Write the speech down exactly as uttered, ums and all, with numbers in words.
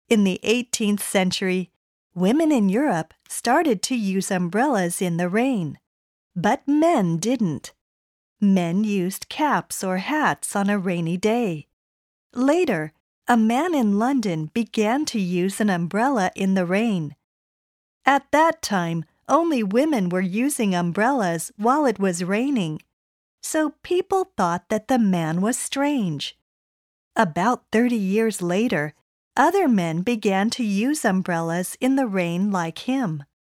In the eighteenth century, women in Europe started to use umbrellas in the rain, but men didn't. Men used caps or hats on a rainy day. Later, a man in London began to use an umbrella in the rain. At that time, only women were using umbrellas while it was raining, so people thought that the man was strange. About thirty years later, other men began to use umbrellas in the rain like him.